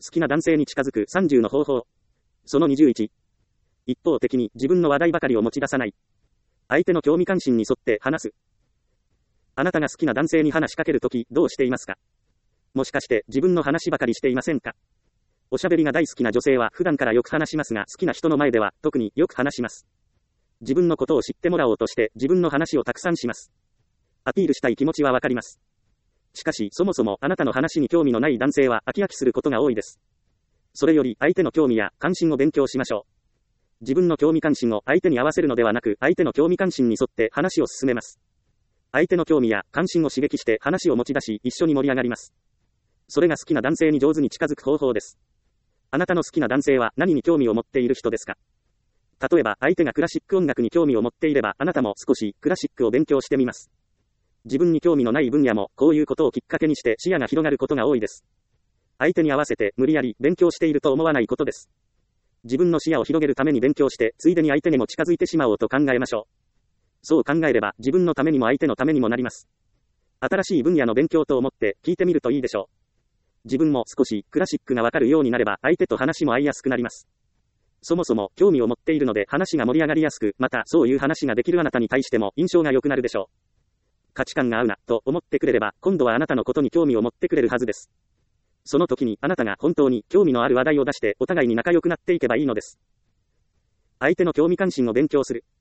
きな男性に近づく30の方法。その21。一方的に自分の話題ばかりを持ち出さない。相手の興味関心に沿って話す。あなたが好きな男性に話しかけるとき、どうしていますか？もしかして自分の話ばかりしていませんか？おしゃべりが大好きな女性は普段からよく話しますが、好きな人の前では特によく話します。自分のことを知ってもらおうとして自分の話をたくさんします。アピールしたい気持ちはわかります。しかし、そもそもあなたの話に興味のない男性は飽き飽きすることが多いです。それより相手の興味や関心を勉強しましょう。自分の興味関心を相手に合わせるのではなく、相手の興味関心に沿って話を進めます。相手の興味や関心を刺激して話を持ち出し、一緒に盛り上がります。それが好きな男性に上手に近づく方法です。あなたの好きな男性は何に興味を持っている人ですか？例えば、相手がクラシック音楽に興味を持っていれば、あなたも少しクラシックを勉強してみます。自分に興味のない分野も、こういうことをきっかけにして視野が広がることが多いです。相手に合わせて無理やり勉強していると思わないことです。自分の視野を広げるために勉強して、ついでに相手にも近づいてしまおうと考えましょう。そう考えれば、自分のためにも相手のためにもなります。新しい分野の勉強と思って聞いてみるといいでしょう。自分も少しクラシックがわかるようになれば、相手と話も合いやすくなります。そもそも興味を持っているので話が盛り上がりやすく、またそういう話ができるあなたに対しても印象が良くなるでしょう。価値観が合うな、と思ってくれれば、今度はあなたのことに興味を持ってくれるはずです。その時にあなたが本当に興味のある話題を出してお互いに仲良くなっていけばいいのです。相手の興味関心を勉強する。